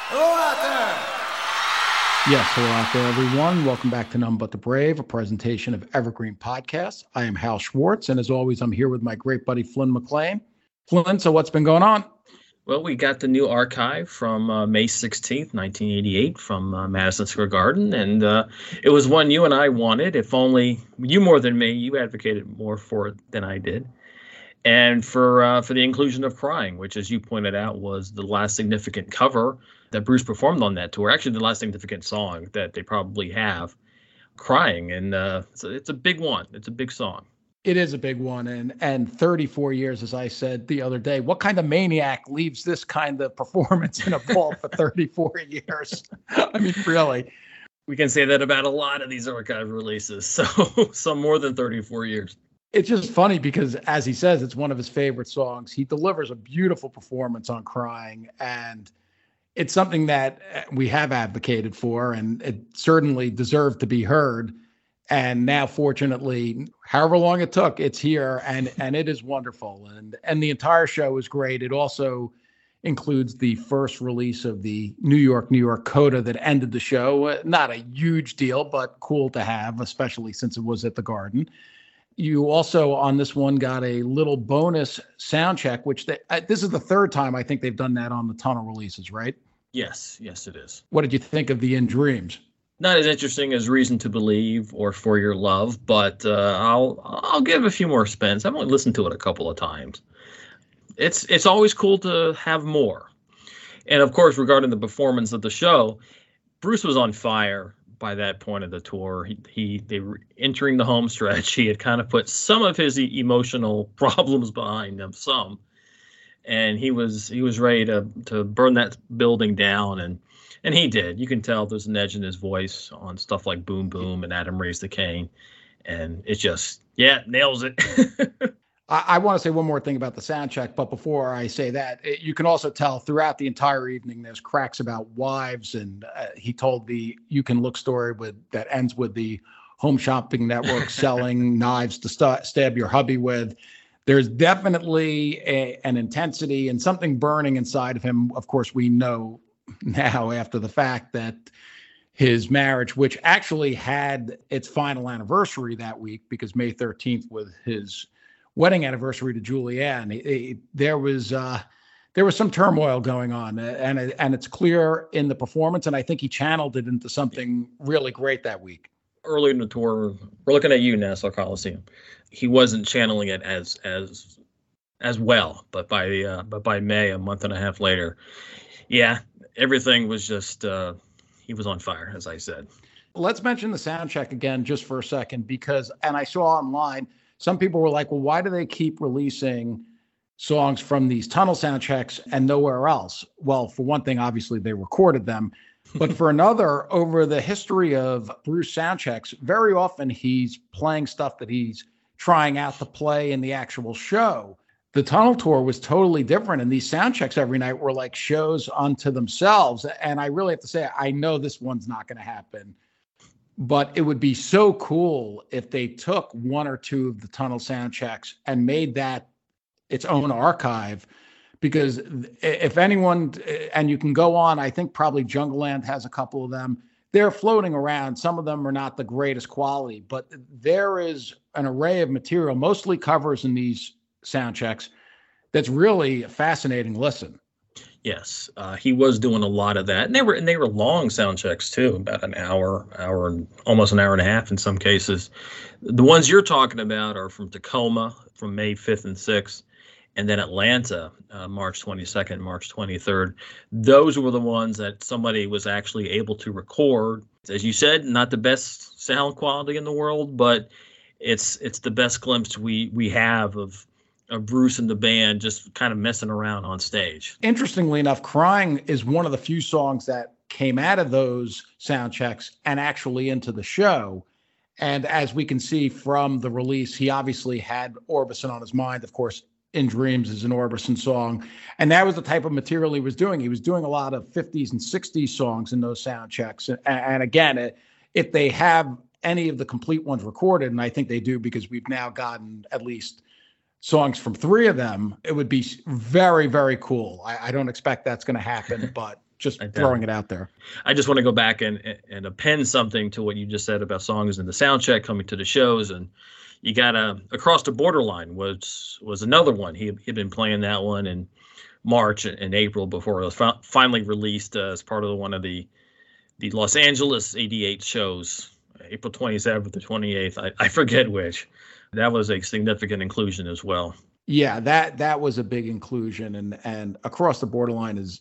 Hello out there. Yes, hello out there, everyone. Welcome back to None But the Brave, a presentation of Evergreen Podcasts. I am Hal Schwartz, and as always, I'm here with my great buddy Flynn McLean. Flynn, so what's been going on? Well, we got the new archive from May 16th, 1988 from Madison Square Garden, and it was one you and I wanted. If only you more than me, you advocated more for it than I did. And for the inclusion of Crying, which, as you pointed out, was the last significant cover that Bruce performed on that tour. Actually, the last significant song that they probably have, Crying. And so it's a big one. It's a big song. It is a big one, and 34 years, as I said the other day. What kind of maniac leaves this kind of performance in a vault for 34 years? I mean, really. We can say that about a lot of these archive releases. So some more than 34 years. It's just funny because, as he says, it's one of his favorite songs. He delivers a beautiful performance on Crying, and it's something that we have advocated for, and it certainly deserved to be heard. And now, fortunately, however long it took, it's here, and it is wonderful. And the entire show is great. It also includes the first release of the New York coda that ended the show. Not a huge deal, but cool to have, especially since it was at the Garden. You also, on this one, got a little bonus sound check, which this is the third time I think they've done that on the Tunnel releases, right? Yes, it is. What did you think of the In Dreams? Not as interesting as Reason to Believe or For Your Love, but I'll give a few more spins. I've only listened to it a couple of times. It's always cool to have more. And of course, regarding the performance of the show, Bruce was on fire by that point of the tour. They were entering the home stretch. He had kind of put some of his emotional problems behind him, and he was ready to burn that building down, and he did. You can tell there's an edge in his voice on stuff like Boom Boom and Adam Raised the Cane, and it just nails it. I want to say one more thing about the sound check, but before I say that, you can also tell throughout the entire evening there's cracks about wives, and he told the You Can Look story that ends with the Home Shopping Network selling knives to stab your hubby with. There's definitely an intensity and something burning inside of him. Of course, we know now after the fact that his marriage, which actually had its final anniversary that week because May 13th was his wedding anniversary to Julianne, there was some turmoil going on, and it's clear in the performance, and I think he channeled it into something really great that week. Early in the tour, we're looking at you, Nassau Coliseum. He wasn't channeling it as well, but by May, a month and a half later, everything was just he was on fire, as I said. Let's mention the sound check again just for a second, because, and I saw online, some people were like, well, why do they keep releasing songs from these Tunnel sound checks and nowhere else? Well, for one thing, obviously they recorded them. But for another, over the history of Bruce sound checks, very often he's playing stuff that he's trying out to play in the actual show. The Tunnel tour was totally different, and these sound checks every night were like shows unto themselves. And I really have to say, I know this one's not going to happen, but it would be so cool if they took one or two of the Tunnel sound checks and made that its own archive. Because if anyone, and you can go on, I think probably Jungleland has a couple of them. They're floating around. Some of them are not the greatest quality, but there is an array of material, mostly covers in these sound checks, that's really a fascinating listen. Yes, he was doing a lot of that, and they were long sound checks too, about an hour, almost an hour and a half in some cases. The ones you're talking about are from Tacoma, from May 5th and 6th, and then Atlanta, March 22nd, March 23rd. Those were the ones that somebody was actually able to record. As you said, not the best sound quality in the world, but it's the best glimpse we have of Bruce and the band just kind of messing around on stage. Interestingly enough, Crying is one of the few songs that came out of those sound checks and actually into the show. And as we can see from the release, he obviously had Orbison on his mind. Of course, In Dreams is an Orbison song. And that was the type of material he was doing. He was doing a lot of 50s and 60s songs in those sound checks. And again, if they have any of the complete ones recorded, and I think they do because we've now gotten at least songs from three of them, it would be very, very cool. I don't expect that's going to happen, but Just I throwing it out there. I just want to go back and append something to what you just said about songs and the sound check coming to the shows. And you got Across the Borderline was another one. He'd been playing that one in March and April before it was finally released as part of one of the Los Angeles 88 shows, April 27th or 28th. I forget which. That was a significant inclusion as well. Yeah, that was a big inclusion. And Across the Borderline is,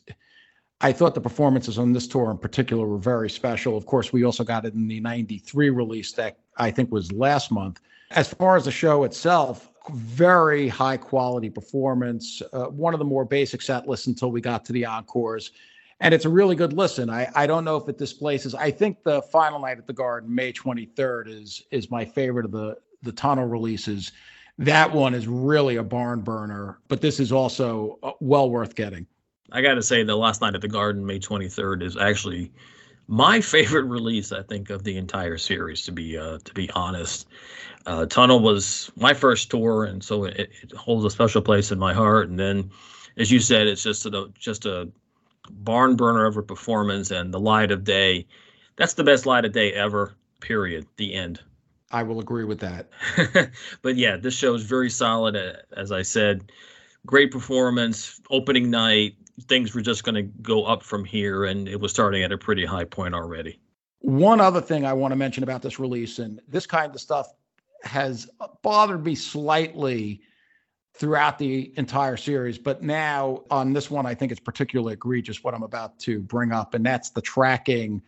I thought the performances on this tour in particular were very special. Of course, we also got it in the 93 release that I think was last month. As far as the show itself, very high quality performance, one of the more basic set lists until we got to the encores. And it's a really good listen. I don't know if it displaces. I think the Final Night at the Garden, May 23rd, is my favorite of the tunnel releases. That one is really a barn burner, but this is also well worth getting. I got to say, the Last Night at the Garden, May 23rd, is actually my favorite release, I think, of the entire series. To be honest, Tunnel was my first tour, and so it holds a special place in my heart. And then, as you said, it's just a barn burner of a performance, and the light of day. That's the best light of day ever. Period. The end. I will agree with that. But yeah, this show is very solid. As I said, great performance. Opening night, things were just going to go up from here, and it was starting at a pretty high point already. One other thing I want to mention about this release, and this kind of stuff has bothered me slightly throughout the entire series, but now on this one, I think it's particularly egregious what I'm about to bring up, and that's the tracking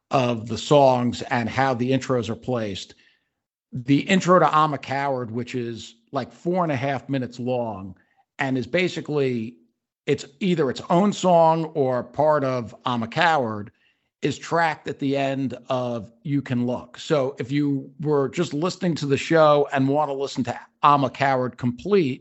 of the songs and how the intros are placed. The intro to I'm a Coward, which is like 4.5 minutes long, and is basically, it's either its own song or part of I'm a Coward, is tracked at the end of You Can Look. So if you were just listening to the show and want to listen to I'm a Coward complete,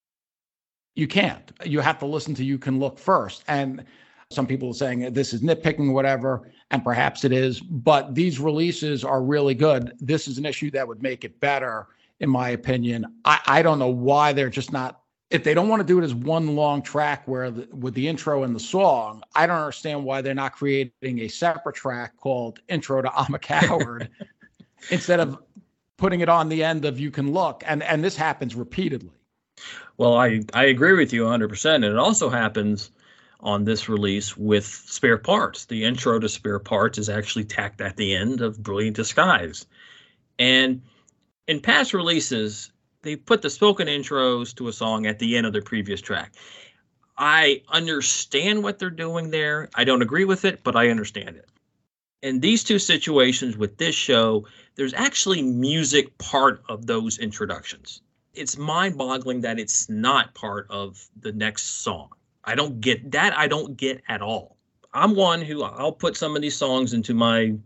you can't. You have to listen to You Can Look first. And some people are saying this is nitpicking, whatever, and perhaps it is, but these releases are really good. This is an issue that would make it better, in my opinion. I don't know why they're just not, if they don't want to do it as one long track with the intro and the song, I don't understand why they're not creating a separate track called Intro to I'm a Coward instead of putting it on the end of You Can Look. And this happens repeatedly. Well, I agree with you 100%. And it also happens on this release with Spare Parts. The intro to Spare Parts is actually tacked at the end of Brilliant Disguise. And in past releases, they put the spoken intros to a song at the end of the previous track. I understand what they're doing there. I don't agree with it, but I understand it. In these two situations with this show, there's actually music part of those introductions. It's mind-boggling that it's not part of the next song. I don't get that. I don't get at all. I'm one who I'll put some of these songs into a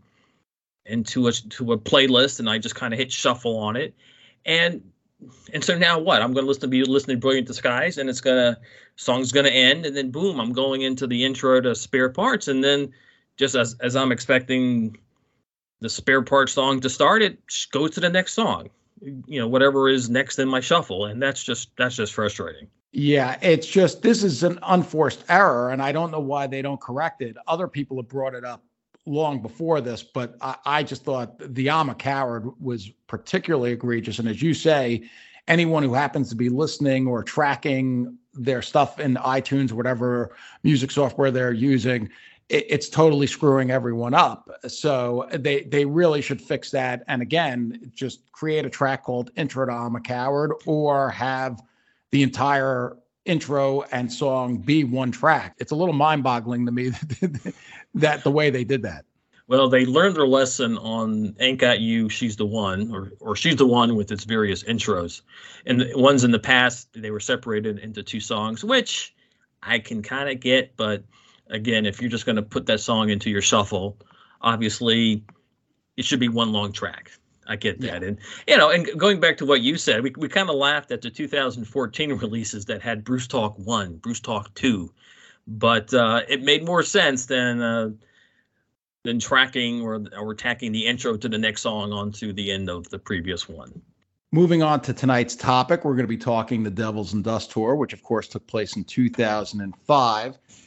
playlist, and I just kind of hit shuffle on it. And so now what? I'm going to listen to Brilliant Disguise, and song's going to end, and then boom, I'm going into the intro to Spare Parts, and then just as I'm expecting the Spare Parts song to start, it goes to the next song. Whatever is next in my shuffle, and that's just frustrating. Yeah, it's just, this is an unforced error, and I don't know why they don't correct it. Other people have brought it up long before this, but I just thought the I'm a Coward was particularly egregious. And as you say, anyone who happens to be listening or tracking their stuff in iTunes, whatever music software they're using, it's totally screwing everyone up. So they really should fix that. And again, just create a track called Intro to I'm a Coward, or have the entire intro and song be one track. It's a little mind-boggling to me that the way they did that. Well, they learned their lesson on Ain't Got You, She's the One, or She's the One with its various intros. And the ones in the past, they were separated into two songs, which I can kind of get. But again, if you're just going to put that song into your shuffle, obviously it should be one long track. I get that. Yeah. And going back to what you said, we kind of laughed at the 2014 releases that had Bruce Talk 1, Bruce Talk 2, but it made more sense than tracking or tacking the intro to the next song onto the end of the previous one. Moving on to tonight's topic, we're going to be talking the Devils and Dust Tour, which of course took place in 2005.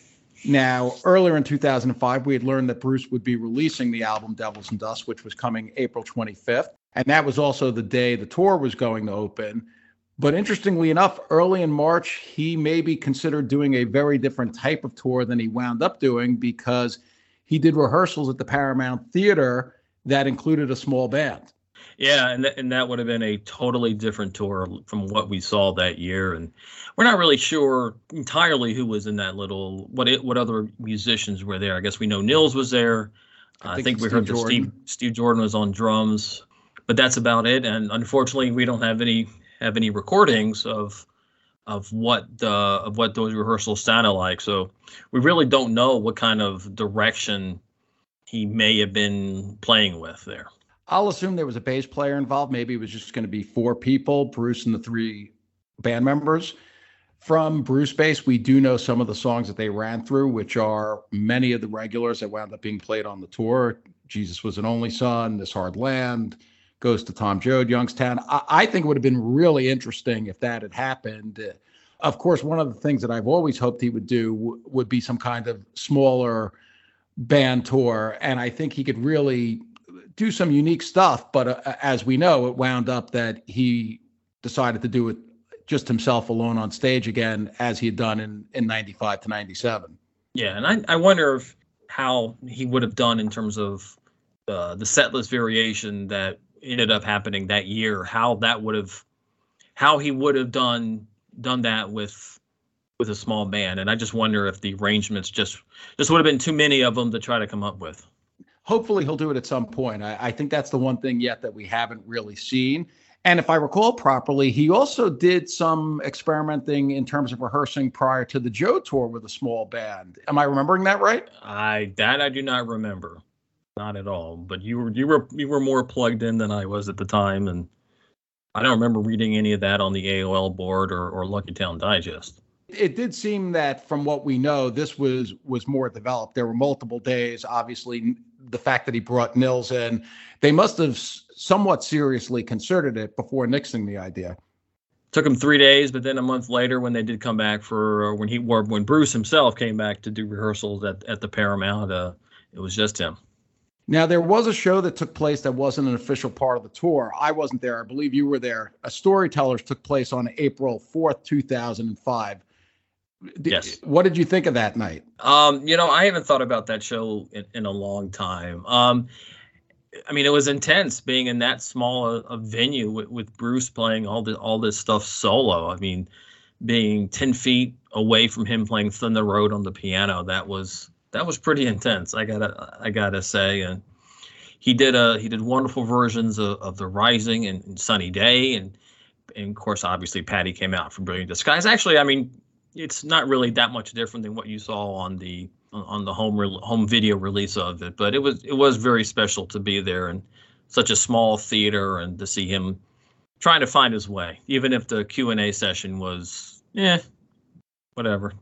Now, earlier in 2005, we had learned that Bruce would be releasing the album Devils and Dust, which was coming April 25th. And that was also the day the tour was going to open. But interestingly enough, early in March, he maybe considered doing a very different type of tour than he wound up doing, because he did rehearsals at the Paramount Theater that included a small band. Yeah, and that would have been a totally different tour from what we saw that year. And we're not really sure entirely who was in that little, what other musicians were there. I guess we know Nils was there. I think we heard that Steve Jordan was on drums, but that's about it. And unfortunately, we don't have any recordings of what those rehearsals sounded like. So we really don't know what kind of direction he may have been playing with there. I'll assume there was a bass player involved. Maybe it was just going to be 4 people, Bruce and the 3 band members. From Bruce Bass, we do know some of the songs that they ran through, which are many of the regulars that wound up being played on the tour. Jesus Was an Only Son, This Hard Land, Goes to Tom Joad, Youngstown. I think it would have been really interesting if that had happened. Of course, one of the things that I've always hoped he would do would be some kind of smaller band tour. And I think he could really do some unique stuff. But as we know, it wound up that he decided to do it just himself alone on stage again, as he had done in 95 to 97. Yeah, and I wonder how he would have done in terms of the set list variation that ended up happening that year, how he would have done that with a small band. And I just wonder if the arrangements just would have been too many of them to try to come up with. Hopefully he'll do it at some point. I think that's the one thing yet that we haven't really seen. And if I recall properly, he also did some experimenting in terms of rehearsing prior to the Joe tour with a small band. Am I remembering that right? I do not remember. Not at all. But you were more plugged in than I was at the time, and I don't remember reading any of that on the AOL board or Lucky Town Digest. It did seem that from what we know, this was more developed. There were multiple days. Obviously, the fact that he brought Nils in, they must have somewhat seriously considered it before nixing the idea. Took him 3 days, but then a month later, when they did come back when Bruce himself came back to do rehearsals at the Paramount, it was just him. Now, there was a show that took place that wasn't an official part of the tour. I wasn't there. I believe you were there. A Storytellers took place on April 4th, 2005. Yes. What did you think of that night? I haven't thought about that show in a long time. It was intense being in that small a venue with Bruce playing all this stuff solo. I mean, being 10 feet away from him playing Thunder Road on the piano, that was pretty intense. I gotta say, and he did wonderful versions of The Rising and Sunny Day, and of course, obviously, Patty came out for Brilliant Disguise. Actually, it's not really that much different than what you saw on the home video release of it, but it was very special to be there in such a small theater and to see him trying to find his way, even if the Q&A session was whatever.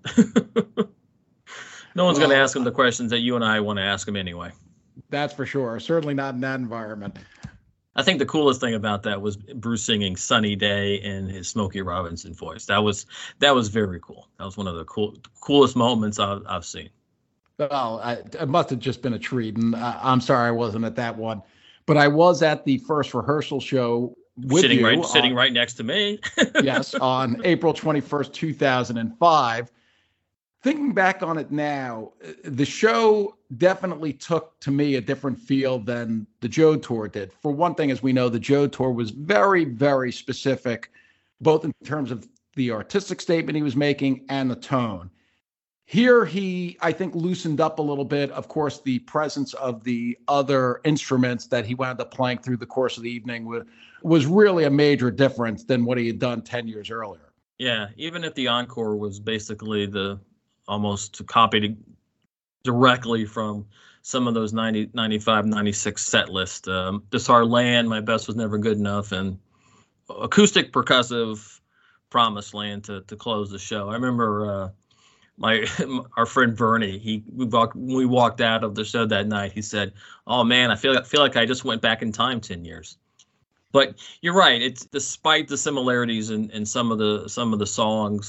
No one's going to ask him the questions that you and I want to ask him anyway. That's for sure. Certainly not in that environment. I think the coolest thing about that was Bruce singing Sunny Day in his Smokey Robinson voice. That was very cool. That was one of the coolest moments I've seen. Well, it must have just been a treat. And I'm sorry I wasn't at that one. But I was at the first rehearsal show with sitting right next to me. Yes, on April 21st, 2005. Thinking back on it now, the show definitely took, to me, a different feel than the Joe tour did. For one thing, as we know, the Joe tour was very, very specific, both in terms of the artistic statement he was making and the tone. Here, he, I think, loosened up a little bit. Of course, the presence of the other instruments that he wound up playing through the course of the evening was really a major difference than what he had done 10 years earlier. Yeah, even if the encore was basically almost copied directly from some of those 90, 95, 96 set list. This Hard Land, My Best Was Never Good Enough, and acoustic percussive Promised Land to close the show. I remember our friend Bernie, we walked out of the show that night. He said, "Oh man, I feel like I just went back in time 10 years." But you're right. It's despite the similarities in some of the songs,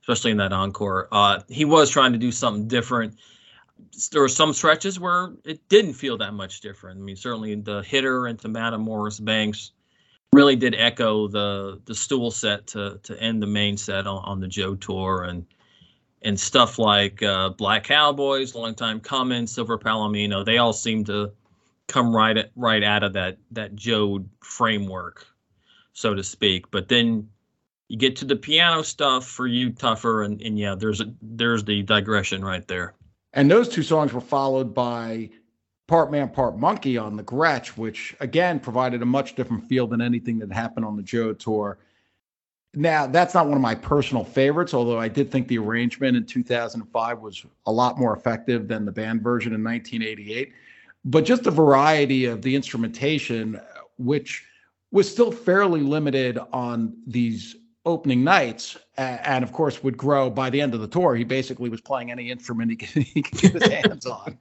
especially in that encore. He was trying to do something different. There were some stretches where it didn't feel that much different. I mean, certainly the hitter into Madam Morris Banks really did echo the Stool set to end the main set on the Joe tour, and stuff like Black Cowboys, Long Time Coming, Silver Palomino. They all seem to come right out of that Joe framework, so to speak. But then you get to the piano stuff for you, Tougher, and yeah, there's the digression right there. And those two songs were followed by Part Man, Part Monkey on the Gretsch, which again provided a much different feel than anything that happened on the Joe tour. Now, that's not one of my personal favorites, although I did think the arrangement in 2005 was a lot more effective than the band version in 1988. But just the variety of the instrumentation, which was still fairly limited on these opening nights, and of course would grow by the end of the tour. He basically was playing any instrument he could get his hands on.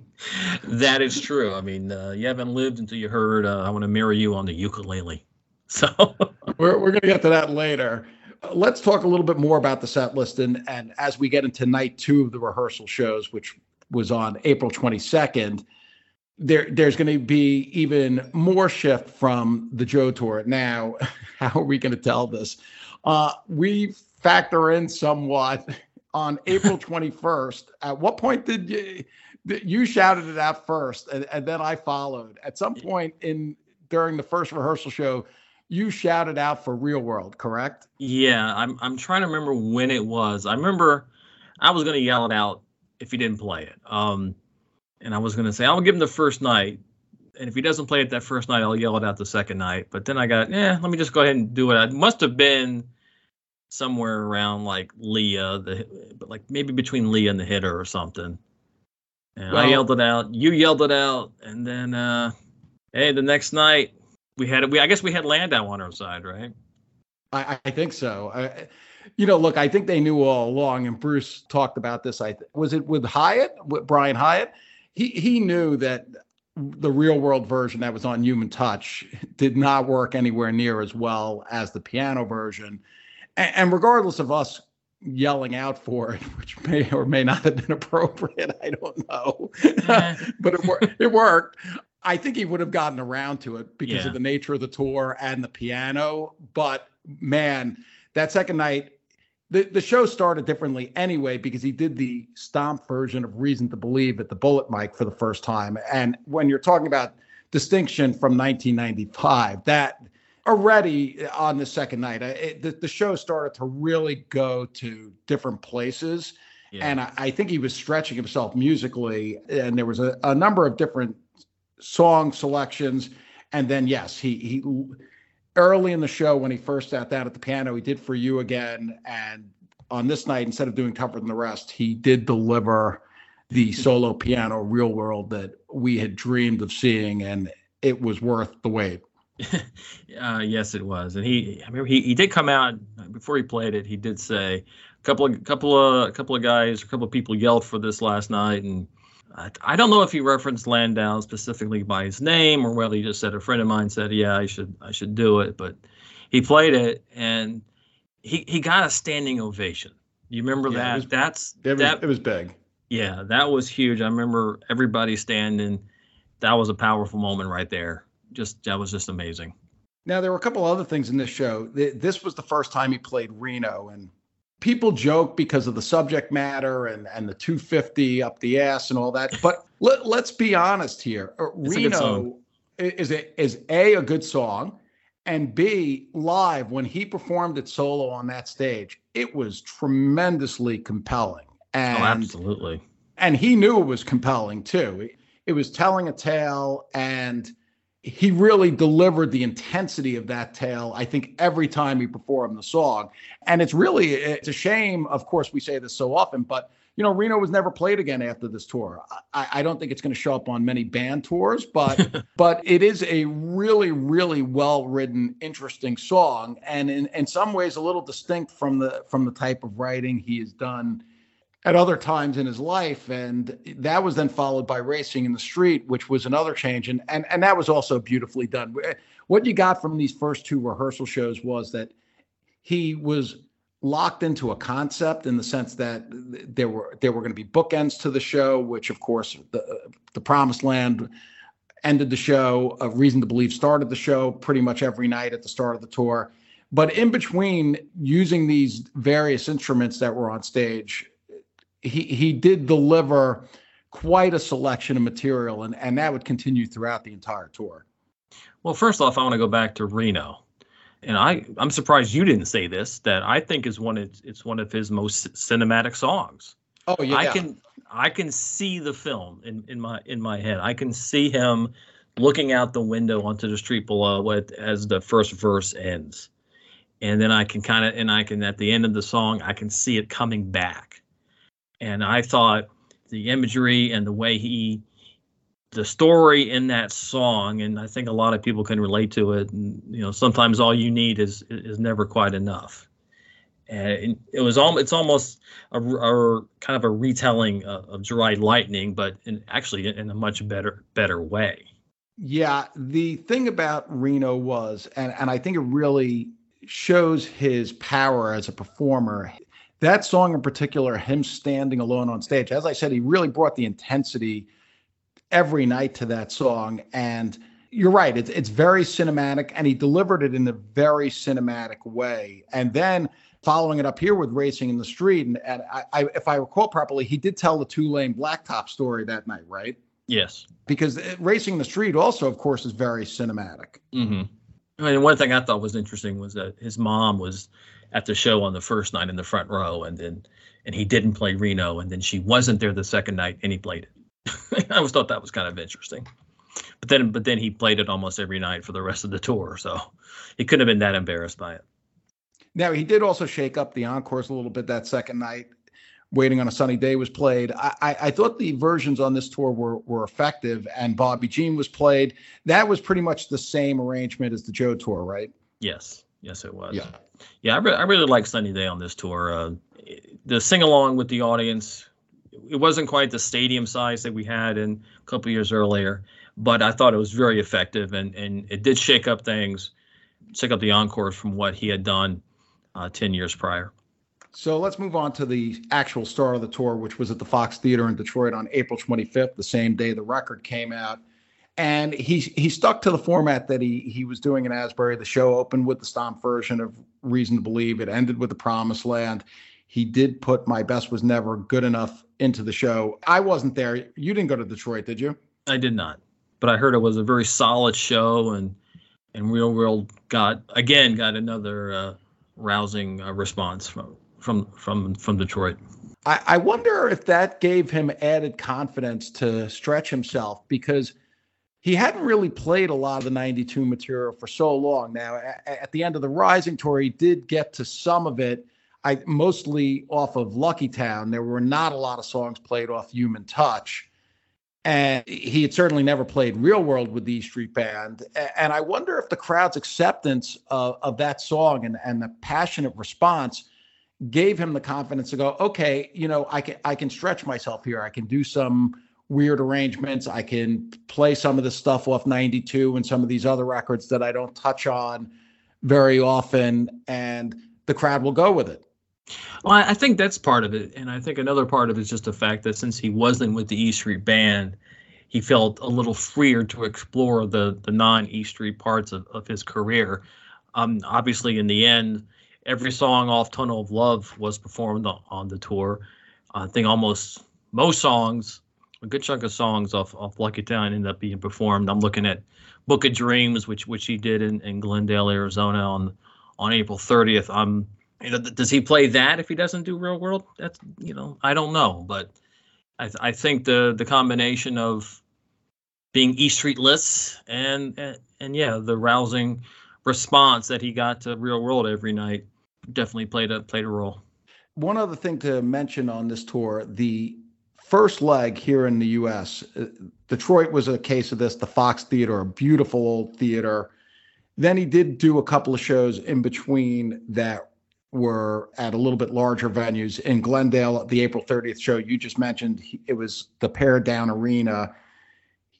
That is true. I mean, you haven't lived until you heard I Want to Marry You on the ukulele. So we're going to get to that later. Let's talk a little bit more about the set list. And as we get into night 2 of the rehearsal shows, which was on April 22nd, there's going to be even more shift from the Joe tour. Now, how are we going to tell this? We factor in somewhat on April 21st. At what point did you shouted it out first, and then I followed? At some point during the first rehearsal show, you shouted out for Real World, correct? Yeah, I'm trying to remember when it was. I remember I was going to yell it out if he didn't play it. And I was going to say, I'll give him the first night. And if he doesn't play it that first night, I'll yell it out the second night. But then I got, let me just go ahead and do it. It must have been somewhere around like Leah, but like maybe between Leah and the hitter or something. And I yelled it out. You yelled it out. And then, the next night I guess we had Landau on our side, right? I think so. Look, I think they knew all along, and Bruce talked about this. Was it with Brian Hyatt? He knew that the Real World version that was on Human Touch did not work anywhere near as well as the piano version. And regardless of us yelling out for it, which may or may not have been appropriate, I don't know, but it worked. I think he would have gotten around to it because of the nature of the tour and the piano. But man, that second night, the show started differently anyway, because he did the stomp version of Reason to Believe at the Bullet Mic for the first time. And when you're talking about distinction from 1995, that already on the second night, the show started to really go to different places. Yeah. And I think he was stretching himself musically. And there was a number of different song selections. And then, yes, he early in the show, when he first sat down at the piano, he did For You Again. And on this night, instead of doing Tougher Than the Rest, he did deliver the solo piano Real World that we had dreamed of seeing, and it was worth the wait. Yes, it was. And I remember he did come out before he played it. He did say a couple of guys, a couple of people yelled for this last night, and I don't know if he referenced Landau specifically by his name or whether he just said a friend of mine said, yeah, I should do it. But he played it, and he got a standing ovation. You remember that? It was big. Yeah, that was huge. I remember everybody standing. That was a powerful moment right there. That was just amazing. Now, there were a couple other things in this show. This was the first time he played Reno, and people joke because of the subject matter and the 250 up the ass and all that. But let's be honest here. Reno is a good song, and B, live, when he performed it solo on that stage, it was tremendously compelling. And, absolutely. And he knew it was compelling too. It was telling a tale, and he really delivered the intensity of that tale, I think, every time he performed the song. And it's a shame, of course, we say this so often, but, Reno was never played again after this tour. I don't think it's going to show up on many band tours, but it is a really, really well-written, interesting song. And in some ways, a little distinct from the type of writing he has done at other times in his life. And that was then followed by Racing in the Street, which was another change. And that was also beautifully done. What you got from these first two rehearsal shows was that he was locked into a concept in the sense that there were going to be bookends to the show, which of course the Promised Land ended the show. A Reason to Believe started the show pretty much every night at the start of the tour. But in between using these various instruments that were on stage, he did deliver quite a selection of material, and that would continue throughout the entire tour. Well, first off, I want to go back to Reno. And I'm surprised you didn't say this, that I think it's one of his most cinematic songs. Oh yeah. I can see the film in my head. I can see him looking out the window onto the street below as the first verse ends. And then I can at the end of the song, I can see it coming back. And I thought the imagery and the way the story in that song, and I think a lot of people can relate to it. And, sometimes all you need is never quite enough. And it's almost a kind of a retelling of Dry Lightning, but actually in a much better way. Yeah, the thing about Reno was, and I think it really shows his power as a performer. That song in particular, him standing alone on stage, as I said, he really brought the intensity every night to that song. And you're right, it's very cinematic, and he delivered it in a very cinematic way. And then following it up here with Racing in the Street, and I if I recall properly, he did tell the Two-Lane Blacktop story that night, right? Yes. Because Racing in the Street also, of course, is very cinematic. Mm-hmm. I mean, one thing I thought was interesting was that his mom was at the show on the first night in the front row, and he didn't play Reno, and then she wasn't there the second night, and he played it. I always thought that was kind of interesting. But then he played it almost every night for the rest of the tour, so he couldn't have been that embarrassed by it. Now, he did also shake up the encores a little bit that second night. Waiting on a Sunny Day was played. I thought the versions on this tour were effective, and Bobby Jean was played. That was pretty much the same arrangement as the Joe tour, right? Yes, it was. Yeah. I really like Sunny Day on this tour. The sing along with the audience, it wasn't quite the stadium size that we had in a couple years earlier, but I thought it was very effective, and it did shake up things, shake up the encores from what he had done 10 years prior. So let's move on to the actual start of the tour, which was at the Fox Theater in Detroit on April 25th, the same day the record came out. And he stuck to the format that he was doing in Asbury. The show opened with the Stomp version of Reason to Believe. It ended with The Promised Land. He did put My Best Was Never Good Enough into the show. I wasn't there. You didn't go to Detroit, did you? I did not. But I heard it was a very solid show, and Real World got another rousing response from Detroit. I wonder if that gave him added confidence to stretch himself, because he hadn't really played a lot of the 92 material for so long. Now, at the end of the Rising tour, he did get to some of it, mostly off of Lucky Town. There were not a lot of songs played off Human Touch. And he had certainly never played Real World with the E Street Band. And I wonder if the crowd's acceptance of that song and the passionate response gave him the confidence to go, okay, I can stretch myself here. I can do some weird arrangements. I can play some of the stuff off 92 and some of these other records that I don't touch on very often, and the crowd will go with it. Well, I think that's part of it. And I think another part of it is just the fact that since he wasn't with the E Street Band, he felt a little freer to explore the non-E Street parts of his career. Obviously, in the end, every song off Tunnel of Love was performed on the tour. I think almost most songs, a good chunk of songs off Lucky Town ended up being performed. I'm looking at Book of Dreams, which he did in Glendale, Arizona on April 30th. Does he play that if he doesn't do Real World? That's, I don't know, but I think the combination of being E Street-less and the rousing response that he got to Real World every night definitely played a role. One other thing to mention on this tour, the first leg here in the U.S., Detroit was a case of this, the Fox Theater, a beautiful old theater. Then he did do a couple of shows in between that were at a little bit larger venues. In Glendale, the April 30th show you just mentioned, it was the Pared Down Arena.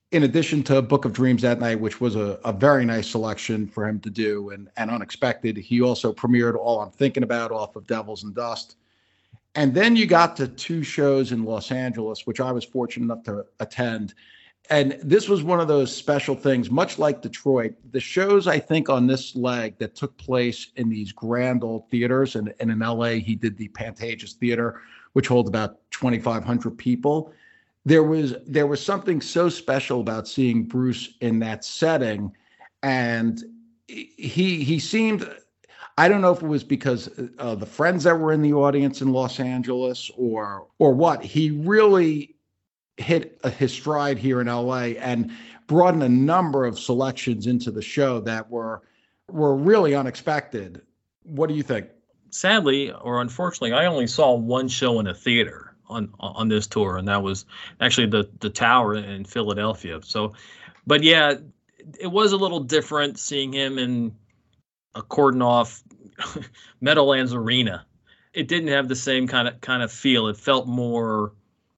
in addition to Book of Dreams that night, which was a very nice selection for him to do and unexpected, he also premiered All I'm Thinking About off of Devils and Dust. And then you got to two shows in Los Angeles, which I was fortunate enough to attend. And this was one of those special things, much like Detroit. The shows, I think, on this leg that took place in these grand old theaters, and in LA, he did the Pantages Theater, which holds about 2,500 people. There was something so special about seeing Bruce in that setting, and he seemed. I don't know if it was because the friends that were in the audience in Los Angeles or what. He really hit his stride here in LA and brought in a number of selections into the show that were really unexpected. What do you think? Sadly, or unfortunately, I only saw one show in a theater on this tour, and that was actually the Tower in Philadelphia. So, but yeah, it was a little different seeing him in a cordon off Meadowlands Arena. It didn't have the same kind of feel. It felt more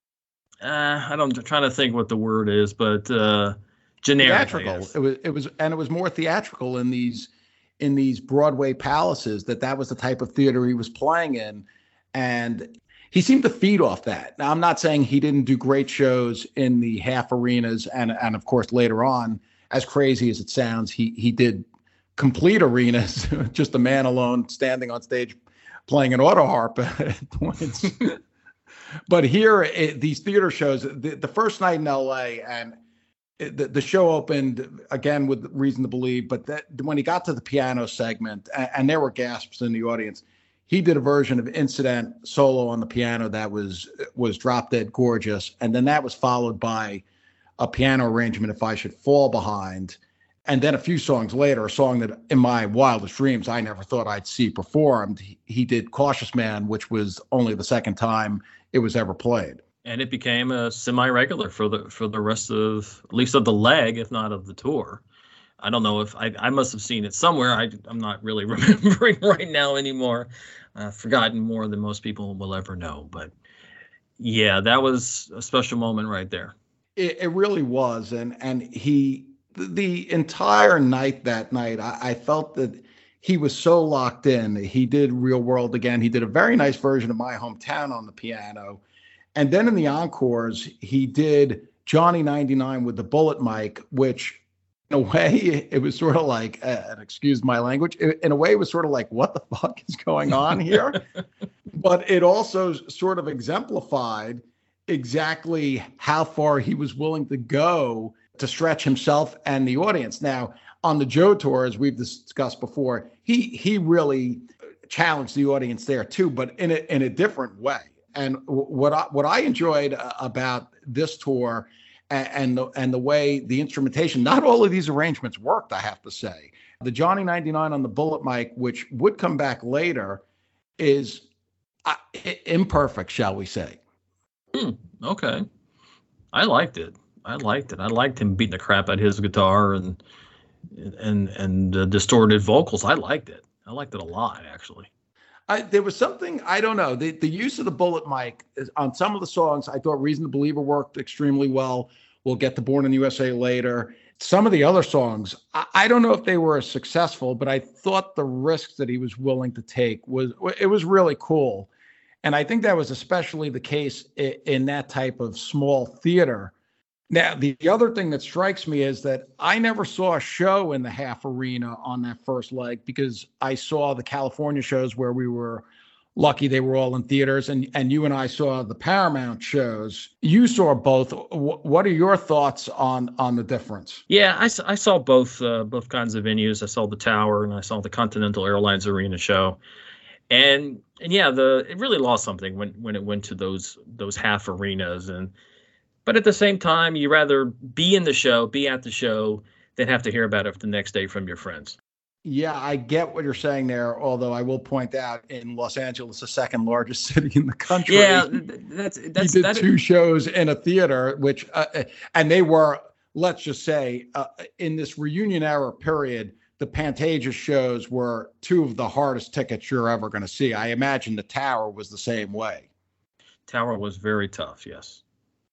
I'm trying to think what the word is, but generic. Theatrical. It was more theatrical in these Broadway palaces. That was the type of theater he was playing in, and he seemed to feed off that. Now, I'm not saying he didn't do great shows in the half arenas, and of course later on, as crazy as it sounds, he did complete arenas, just a man alone standing on stage playing an auto harp at points. But here, these theater shows, the first night in LA, and the show opened again with reason to believe, but when he got to the piano segment, and there were gasps in the audience, he did a version of Incident solo on the piano that was drop dead gorgeous. And then that was followed by a piano arrangement, If I Should Fall Behind. And then a few songs later, a song that in my wildest dreams I never thought I'd see performed, he did Cautious Man, which was only the second time it was ever played. And it became a semi-regular for the rest of, at least of the leg, if not of the tour. I don't know if I must have seen it somewhere. I'm not really remembering right now anymore. I've forgotten more than most people will ever know. But yeah, that was a special moment right there. It really was. And the entire night that night, I felt that he was so locked in. He did Real World again. He did a very nice version of My Hometown on the piano. And then in the encores, he did Johnny 99 with the bullet mic, which in a way, it was sort of like, and excuse my language, in a way, it was sort of like, what the fuck is going on here? But it also sort of exemplified exactly how far he was willing to go to stretch himself and the audience. Now, on the Joe tour, as we've discussed before, he really challenged the audience there too, but in a different way. And what I enjoyed about this tour and the way the instrumentation, not all of these arrangements worked, I have to say. The Johnny 99 on the bullet mic, which would come back later, is imperfect, shall we say. Okay. I liked it. I liked him beating the crap out of his guitar and distorted vocals. I liked it. I liked it a lot, actually. There was something, I don't know, the use of the bullet mic on some of the songs, I thought Reason to Believe worked extremely well. We'll get to Born in the USA later. Some of the other songs, I don't know if they were as successful, but I thought the risks that he was willing to take was really cool. And I think that was especially the case in that type of small theater. Now, the other thing that strikes me is that I never saw a show in the half arena on that first leg because I saw the California shows where we were lucky they were all in theaters, and you and I saw the Paramount shows. You saw both. What are your thoughts on the difference? Yeah, I saw both kinds of venues. I saw the Tower and I saw the Continental Airlines Arena show. And yeah, it really lost something when it went to those half arenas. But at the same time, you rather be at the show, than have to hear about it the next day from your friends. Yeah, I get what you're saying there. Although I will point out, in Los Angeles, the second largest city in the country, yeah, he did two shows in a theater, which and they were, let's just say, in this reunion era period, the Pantages shows were two of the hardest tickets you're ever going to see. I imagine the Tower was the same way. Tower was very tough, yes.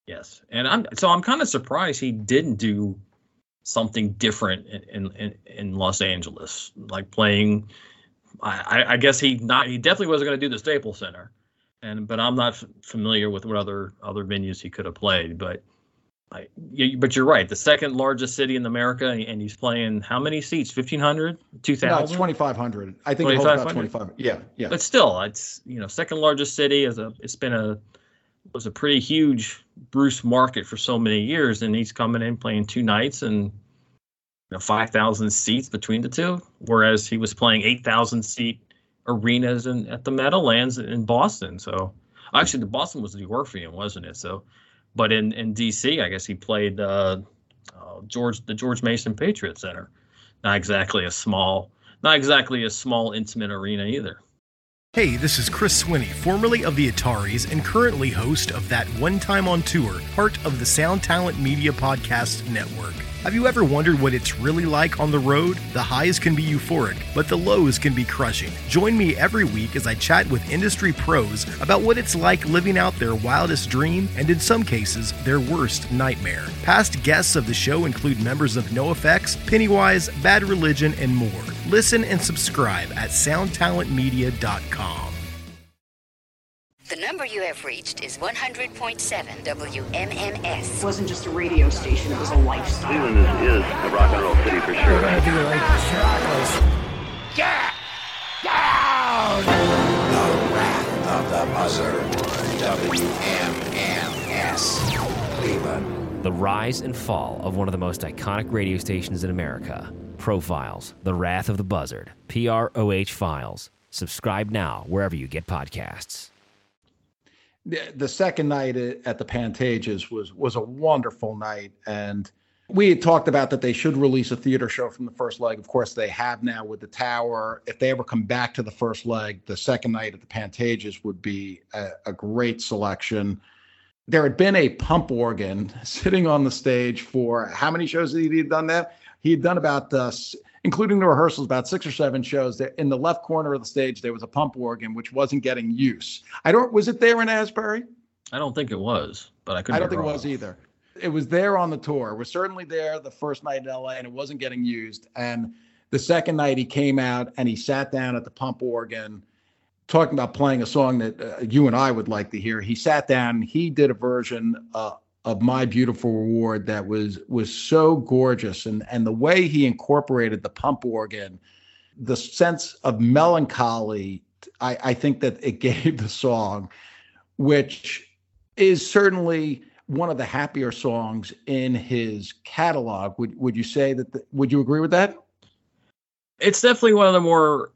Yes, and I'm kind of surprised he didn't do something different in Los Angeles, like playing. I guess he definitely wasn't going to do the Staples Center, but I'm not familiar with what other venues he could have played. But but you're right, the second largest city in America, and he's playing how many seats? 1,500, 2,000? No, it's 2,500. I think it holds about 25. Yeah, yeah. But still, it's second largest city was a pretty huge Bruce market for so many years, and he's coming in playing 2 nights and 5,000 seats between the two, whereas he was playing 8,000 seat arenas at the Meadowlands in Boston. So actually, the Boston was the Orpheum, wasn't it? So, but in DC, I guess he played the George Mason Patriot Center. Not exactly a small intimate arena either. Hey, this is Chris Swinney, formerly of the Ataris and currently host of That One Time on Tour, part of the Sound Talent Media Podcast Network. Have you ever wondered what it's really like on the road? The highs can be euphoric, but the lows can be crushing. Join me every week as I chat with industry pros about what it's like living out their wildest dream and, in some cases, their worst nightmare. Past guests of the show include members of NoFX, Pennywise, Bad Religion, and more. Listen and subscribe at soundtalentmedia.com. The number you have reached is 100.7 WMMS. It wasn't just a radio station, it was a lifestyle. Cleveland is a rock and roll city for sure. We're gonna be like Chicago's. Get down! The Wrath of the Buzzard. WMMS. Cleveland. The rise and fall of one of the most iconic radio stations in America. Profiles, The Wrath of the Buzzard. PROH Files. Subscribe now wherever you get podcasts. The second night at the Pantages was a wonderful night, and we had talked about that they should release a theater show from the first leg. Of course, they have now with the Tower. If they ever come back to the first leg, the second night at the Pantages would be a great selection. There had been a pump organ sitting on the stage for how many shows had he done that? He had done about including the rehearsals, about 6 or 7 shows. There in the left corner of the stage, there was a pump organ which wasn't getting use. Was it there in Asbury? I don't think it was, but I don't think it was either. It was there on the tour. It was certainly there the first night in LA, and it wasn't getting used. And the second night he came out and he sat down at the pump organ, talking about playing a song that you and I would like to hear. He sat down, he did a version of My Beautiful Reward that was so gorgeous. And the way he incorporated the pump organ, the sense of melancholy, I think that it gave the song, which is certainly one of the happier songs in his catalog. Would you say that? Would you agree with that? It's definitely one of the more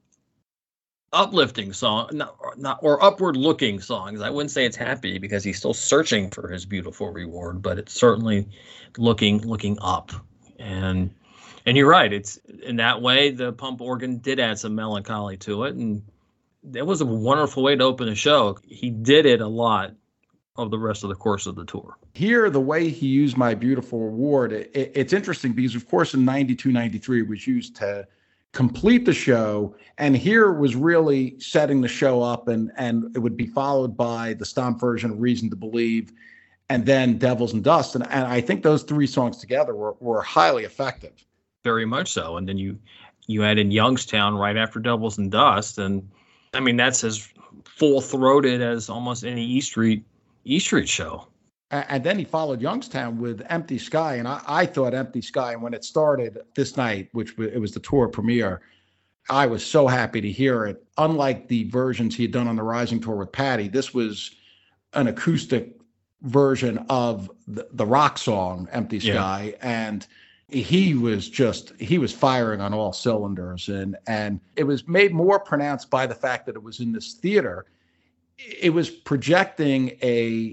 uplifting song, or upward looking songs. I wouldn't say it's happy because he's still searching for his beautiful reward, but it's certainly looking up. And you're right. It's in that way, the pump organ did add some melancholy to it. And it was a wonderful way to open the show. He did it a lot of the rest of the course of the tour. Here, the way he used My Beautiful Reward, it's interesting because, of course, in 92, 93, it was used to complete the show, and here was really setting the show up, and it would be followed by the Stomp version of Reason to Believe, and then Devils and Dust, and I think those 3 songs together were highly effective. Very much so. And then you add in Youngstown right after Devils and Dust, and I mean that's as full-throated as almost any E Street show. And then he followed Youngstown with Empty Sky. And I thought Empty Sky, and when it started this night, it was the tour premiere, I was so happy to hear it. Unlike the versions he had done on the Rising Tour with Patty, this was an acoustic version of the rock song, Empty Sky. Yeah. And he was firing on all cylinders. And it was made more pronounced by the fact that it was in this theater. It was projecting a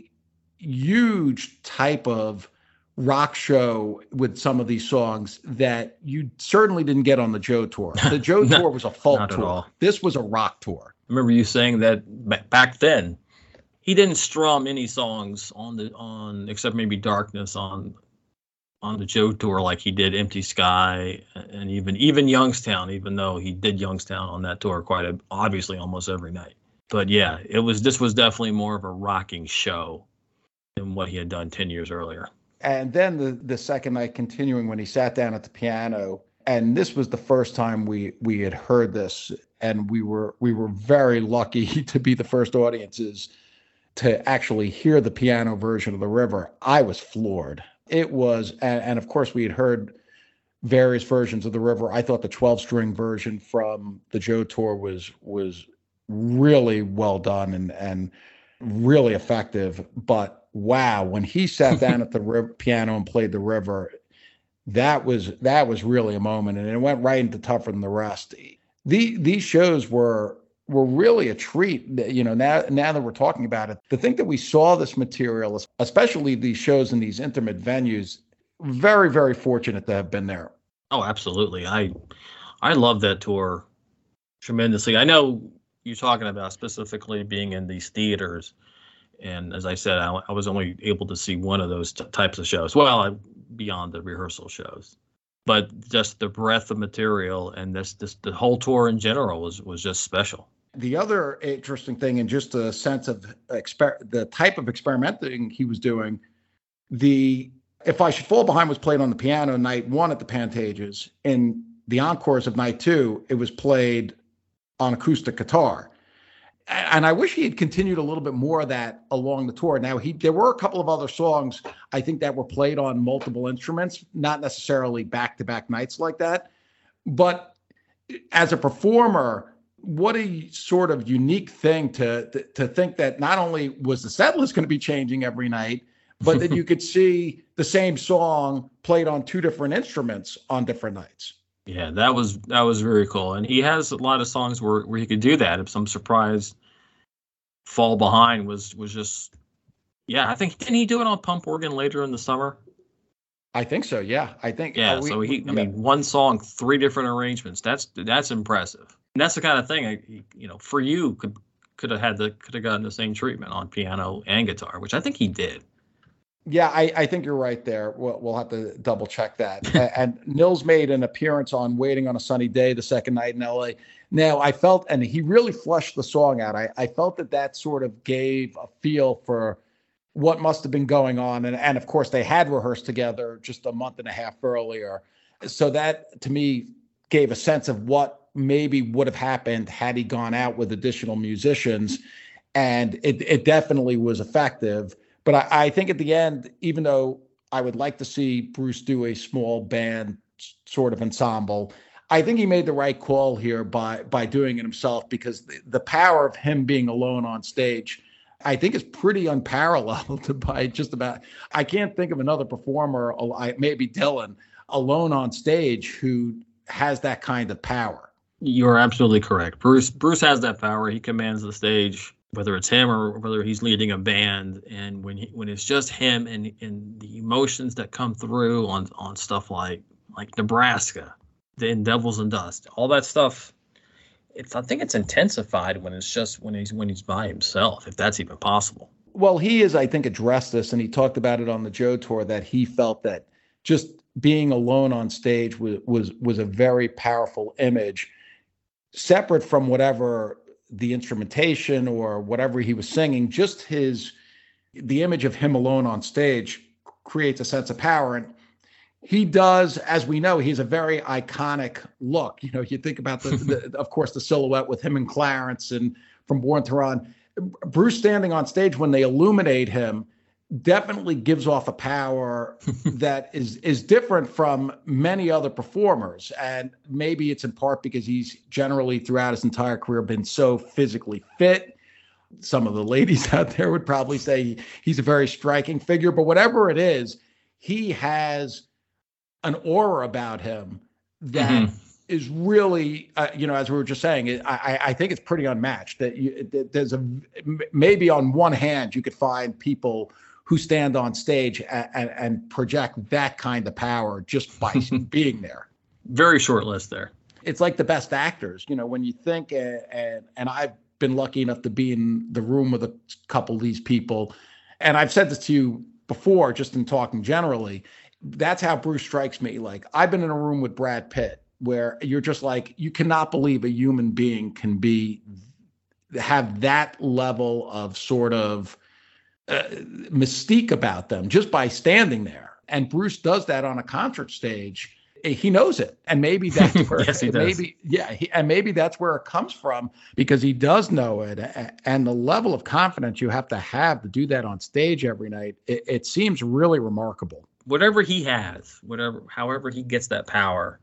huge type of rock show with some of these songs that you certainly didn't get on the Joe tour. The Joe tour was a folk tour. All. This was a rock tour. I remember you saying that back then he didn't strum any songs on except maybe Darkness on the Joe tour like he did Empty Sky and even Youngstown, even though he did Youngstown on that tour obviously almost every night. But yeah, this was definitely more of a rocking show. than what he had done 10 years earlier. And then the second night, continuing, when he sat down at the piano, and this was the first time we had heard this, and we were very lucky to be the first audiences to actually hear the piano version of The River. I was floored. It was, and of course we had heard various versions of The River. I thought the 12-string version from the Joe tour was really well done and really effective. But wow, when he sat down at the piano and played The River, that was really a moment, and it went right into Tougher Than the Rest. These shows were really a treat. Now that we're talking about it, to think that we saw this material, especially these shows in these intimate venues, very, very fortunate to have been there. Oh, absolutely. I love that tour tremendously. I know you're talking about specifically being in these theaters. And as I said, I was only able to see one of those types of shows. Well, beyond the rehearsal shows. But just the breadth of material and the whole tour in general was just special. The other interesting thing, and just a sense of the type of experimenting he was doing, If I Should Fall Behind was played on the piano night one at the Pantages. In the encores of night two, it was played on acoustic guitar. And I wish he had continued a little bit more of that along the tour. Now, there were a couple of other songs, I think, that were played on multiple instruments, not necessarily back-to-back nights like that. But as a performer, what a sort of unique thing to think that not only was the set list going to be changing every night, but that you could see the same song played on two different instruments on different nights. Yeah, that was very cool. And he has a lot of songs where he could do that. If some surprise Fall Behind was just, I think, didn't he do it on Pump Organ later in the summer? I think so. Yeah, I think. Yeah. One song, three different arrangements. That's impressive. And that's the kind of thing, for you could have gotten the same treatment on piano and guitar, which I think he did. Yeah, I think you're right there. We'll have to double check that. And Nils made an appearance on Waiting on a Sunny Day the second night in LA. Now, I felt, and he really fleshed the song out. I felt that sort of gave a feel for what must have been going on. And of course, they had rehearsed together just a month and a half earlier. So that, to me, gave a sense of what maybe would have happened had he gone out with additional musicians. And it definitely was effective. But I think at the end, even though I would like to see Bruce do a small band sort of ensemble, I think he made the right call here by doing it himself, because the power of him being alone on stage, I think, is pretty unparalleled by just about. I can't think of another performer, maybe Dylan, alone on stage who has that kind of power. You're absolutely correct. Bruce has that power. He commands the stage, whether it's him or whether he's leading a band. And when it's just him and the emotions that come through on stuff like Nebraska, then Devils and Dust, all that stuff, I think it's intensified when he's by himself, if that's even possible. Well, he has, I think, addressed this, and he talked about it on the Joe tour, that he felt that just being alone on stage was a very powerful image, separate from whatever the instrumentation or whatever he was singing. Just the image of him alone on stage creates a sense of power. And he does, as we know, he's a very iconic look. You think about of course, the silhouette with him and Clarence and from Born to Run. Bruce standing on stage when they illuminate him definitely gives off a power that is different from many other performers. And maybe it's in part because he's generally throughout his entire career been so physically fit. Some of the ladies out there would probably say he's a very striking figure, but whatever it is, he has an aura about him that is really, as we were just saying, I think it's pretty unmatched. There's maybe on one hand, you could find people who stand on stage and project that kind of power just by being there. Very short list there. It's like the best actors, when you think, and I've been lucky enough to be in the room with a couple of these people. And I've said this to you before, just in talking generally, that's how Bruce strikes me. Like, I've been in a room with Brad Pitt where you're just like, you cannot believe a human being can have that level of sort of mystique about them just by standing there. And Bruce does that on a concert stage. He knows it, and maybe that's where yes, he does. Maybe that's where it comes from, because he does know it, and the level of confidence you have to do that on stage every night. It seems really remarkable. Whatever he has, however he gets that power,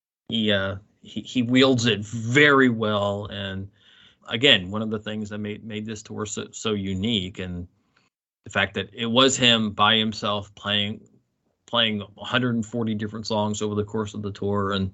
he wields it very well. And again, one of the things that made this tour so unique, and the fact that it was him by himself playing 140 different songs over the course of the tour, and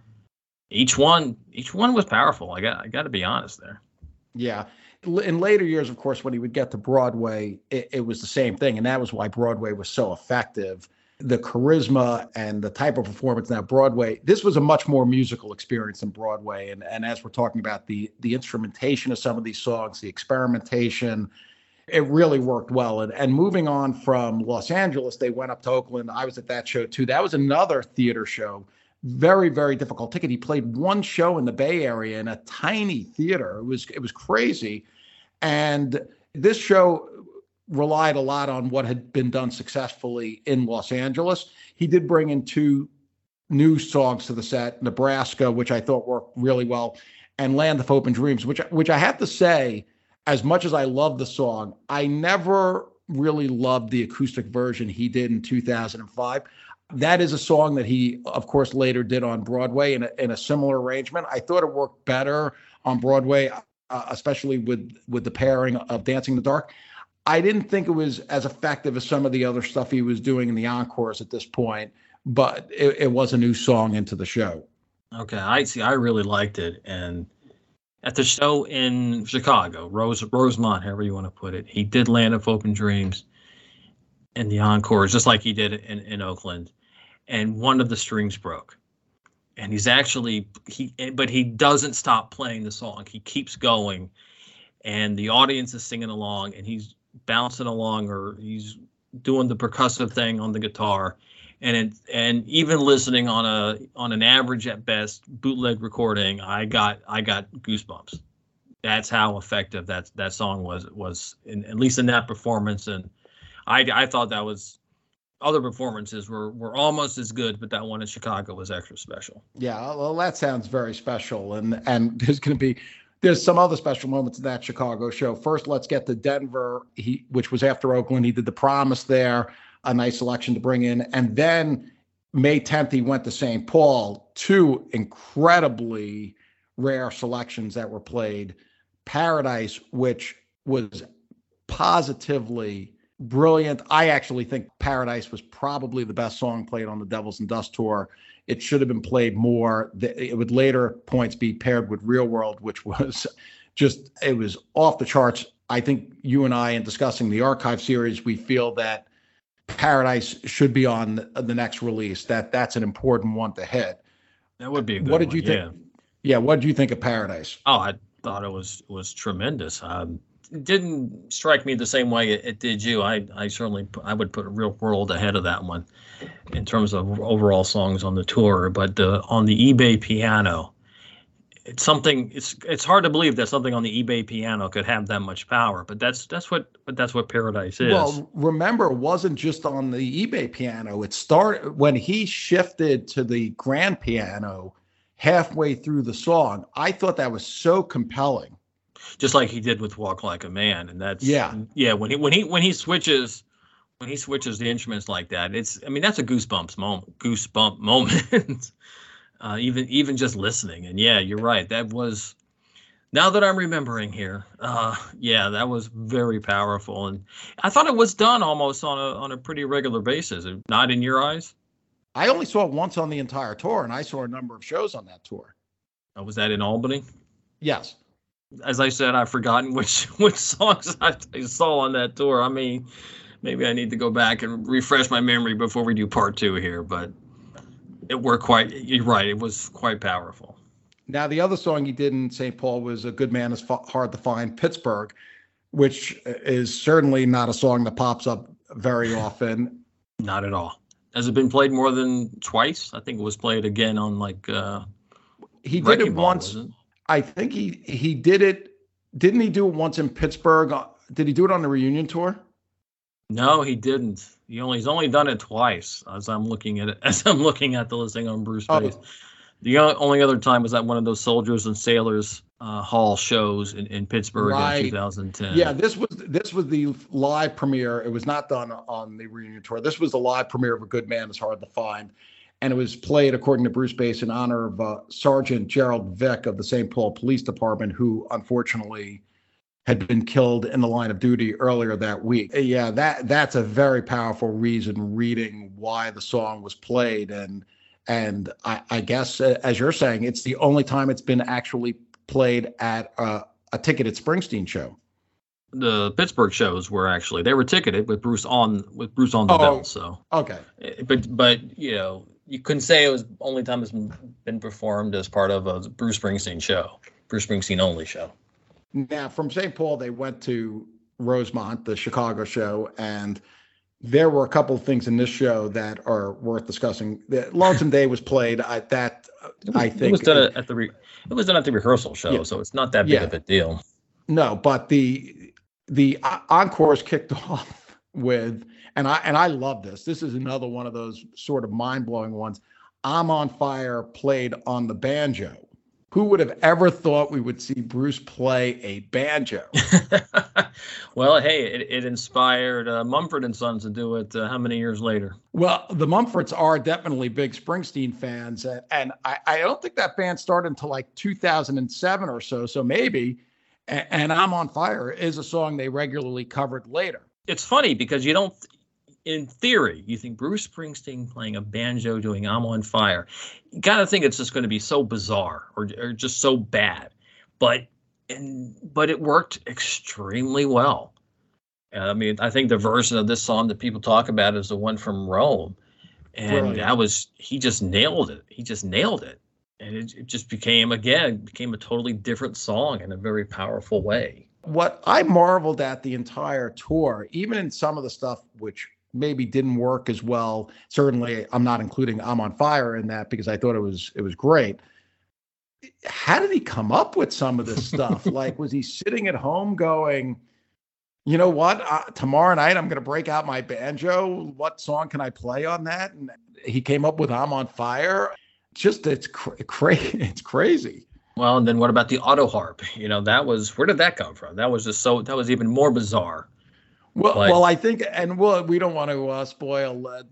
each one was powerful. I got to be honest there. Yeah. In later years, of course, when he would get to Broadway, it was the same thing, and that was why Broadway was so effective. The charisma and the type of performance. Now, Broadway, this was a much more musical experience than Broadway, and as we're talking about the instrumentation of some of these songs, the experimentation, it really worked well. And moving on from Los Angeles, they went up to Oakland. I was at that show too. That was another theater show. Very, very difficult ticket. He played one show in the Bay Area in a tiny theater. It was crazy. And this show relied a lot on what had been done successfully in Los Angeles. He did bring in 2 new songs to the set, Nebraska, which I thought worked really well, and Land of Open Dreams, which I have to say, as much as I love the song, I never really loved the acoustic version he did in 2005. That is a song that he, of course, later did on Broadway in a similar arrangement. I thought it worked better on Broadway, especially with the pairing of Dancing in the Dark. I didn't think it was as effective as some of the other stuff he was doing in the encores at this point, but it was a new song into the show. Okay, I really liked it. And at the show in Chicago, Rosemont, however you want to put it, he did Land of Open Dreams in the encores, just like he did in Oakland. And one of the strings broke. And but he doesn't stop playing the song. He keeps going. And the audience is singing along, and he's bouncing along, or he's doing the percussive thing on the guitar. And even listening on an average at best bootleg recording, I got goosebumps. That's how effective that song was at least in that performance. And I thought that was, other performances were almost as good, but that one in Chicago was extra special. Yeah, well, that sounds very special, and there's some other special moments in that Chicago show. First, let's get to Denver, which was after Oakland. He did The Promise there. A nice selection to bring in. And then May 10th, he went to St. Paul. 2 incredibly rare selections that were played. Paradise, which was positively brilliant. I actually think Paradise was probably the best song played on the Devils and Dust tour. It should have been played more. It would later points be paired with Real World, which was it was off the charts. I think you and I, in discussing the archive series, we feel that Paradise should be on the next release. That's an important one to hit. That would be a good What did one, you think? Yeah, what did you think of Paradise? Oh, I thought it was tremendous. It didn't strike me the same way it did you. I would put Real World ahead of that one in terms of overall songs on the tour. But on the eBay piano, it's hard to believe that something on the eBay piano could have that much power, but that's what Paradise is. Well, remember, it wasn't just on the eBay piano. It started when he shifted to the grand piano halfway through the song. I thought that was so compelling. Just like he did with Walk Like a Man, and that's when he switches the instruments like that, that's a goosebump moment. Even just listening. And yeah, you're right. That was, now that I'm remembering here, that was very powerful. And I thought it was done almost on a pretty regular basis. Not in your eyes? I only saw it once on the entire tour, and I saw a number of shows on that tour. Was that in Albany? Yes. As I said, I've forgotten which songs I saw on that tour. I mean, maybe I need to go back and refresh my memory before we do part 2 here, but you're right, it was quite powerful. Now, the other song he did in St. Paul was A Good Man Is Hard to Find, Pittsburgh, which is certainly not a song that pops up very often. Not at all. Has it been played more than twice? I think it was played again on he did it once. I think he did it. Didn't he do it once in Pittsburgh? Did he do it on the reunion tour? No, he didn't. He's only done it twice. As I'm looking at the listing on Bruce Bass. The only other time was at one of those Soldiers and Sailors Hall shows in Pittsburgh in 2010. Yeah, this was the live premiere. It was not done on the reunion tour. This was the live premiere of A Good Man Is Hard to Find. And it was played, according to Bruce Bass, in honor of Sergeant Gerald Vick of the St. Paul Police Department, who unfortunately had been killed in the line of duty earlier that week. Yeah, that's a very powerful reason, reading why the song was played. And I guess, as you're saying, it's the only time it's been actually played at a ticketed Springsteen show. The Pittsburgh shows were ticketed with Bruce on the bill. So okay, but you couldn't say it was the only time it's been performed as part of a Bruce Springsteen show, Bruce Springsteen only show. Now, from St. Paul, they went to Rosemont, the Chicago show, and there were a couple of things in this show that are worth discussing. Lonesome Day was played. It was done at the rehearsal show, yeah. So it's not that big of a deal. No, but the encores kicked off with, and I love this. This is another one of those sort of mind-blowing ones. I'm on Fire played on the banjo. Who would have ever thought we would see Bruce play a banjo? Well, hey, it inspired Mumford & Sons to do it how many years later? Well, the Mumfords are definitely big Springsteen fans. And I don't think that band started until like 2007 or so. So maybe, and I'm on Fire is a song they regularly covered later. It's funny because you don't, in theory, you think Bruce Springsteen playing a banjo doing I'm on Fire. You got to think it's just going to be so bizarre or just so bad. But it worked extremely well. I mean, I think the version of this song that people talk about is the one from Rome. And he just nailed it. And it just became a totally different song in a very powerful way. What I marveled at the entire tour, even in some of the stuff which maybe didn't work as well. Certainly, I'm not including I'm on Fire in that because I thought it was great. How did he come up with some of this stuff? Like, was he sitting at home going, you know what, tomorrow night I'm going to break out my banjo. What song can I play on that? And he came up with I'm on Fire. Just, it's crazy. Well, and then what about the auto harp? Where did that come from? That was even more bizarre. Well, I think, and we don't want to spoil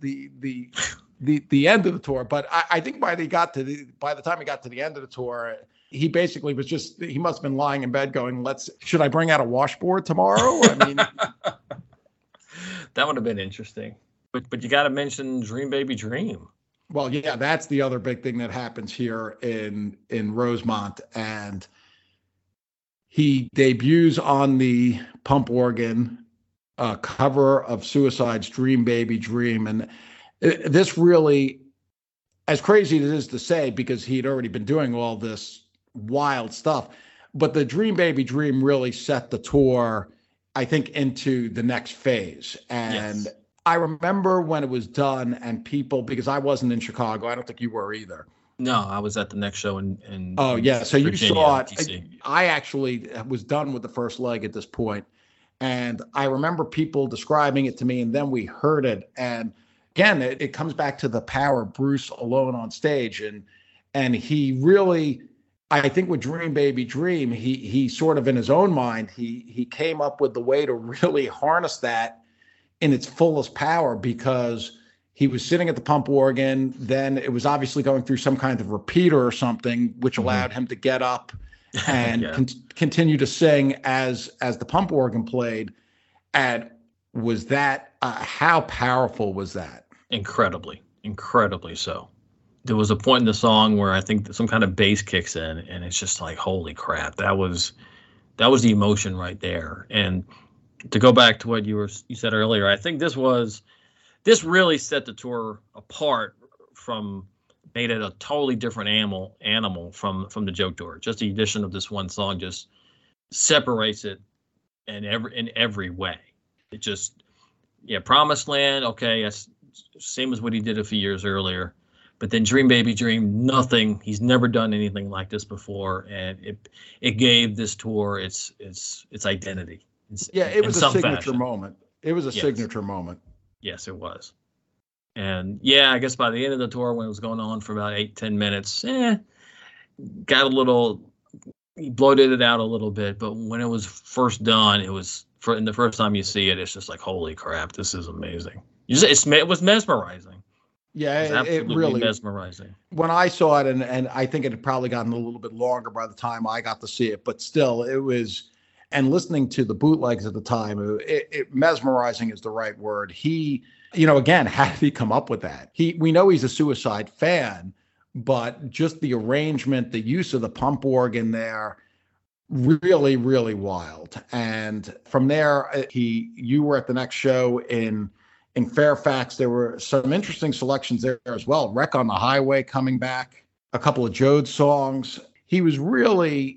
the end of the tour, but I think by the time he got to the end of the tour, he basically was he must have been lying in bed going, should I bring out a washboard tomorrow? I mean, that would have been interesting. But you got to mention Dream Baby Dream. Well, yeah, that's the other big thing that happens here in Rosemont, and he debuts on the pump organ. Cover of Suicide's Dream Baby Dream. And this really, as crazy as it is to say, because he'd already been doing all this wild stuff, but the Dream Baby Dream really set the tour, I think, into the next phase. And yes. I remember when it was done and people, because I wasn't in Chicago, I don't think you were either. No, I was at the next show in so Virginia, you saw it. DC. I actually was done with the first leg at this point. And I remember people describing it to me, and then we heard it. And again, it comes back to the power of Bruce alone on stage. And he really, I think with Dream Baby Dream, he sort of in his own mind, he came up with the way to really harness that in its fullest power, because he was sitting at the pump organ. Then it was obviously going through some kind of repeater or something, which allowed him to get up and continue to sing as the pump organ played. And was that how powerful was that? Incredibly so. There was a point in the song where I think some kind of bass kicks in, and it's just like, holy crap, that was the emotion right there. And to go back to what you said earlier, I think this really set the tour apart from. Made it a totally different animal from the Joke Tour. Just the addition of this one song just separates it in every way. It just, Promised Land, okay, that's same as what he did a few years earlier. But then Dream Baby Dream, nothing. He's never done anything like this before, and it gave this tour its identity. It was a signature moment. It was a Yes. signature moment. Yes, it was. And yeah, I guess by the end of the tour, when it was going on for about 8-10 minutes, got a little, he bloated it out a little bit. But when it was first done, it was and the first time you see it, it's just like, holy crap, this is amazing. It was mesmerizing. Yeah, It was it absolutely really mesmerizing. When I saw it, and I think it had probably gotten a little bit longer by the time I got to see it, but still, it was. And listening to the bootlegs at the time, it mesmerizing is the right word. He, again, how did he come up with that? We know he's a Suicide fan, but just the arrangement, the use of the pump organ there, really, really wild. And from there, you were at the next show in Fairfax. There were some interesting selections there as well. Wreck on the Highway coming back, a couple of Jode songs. He was really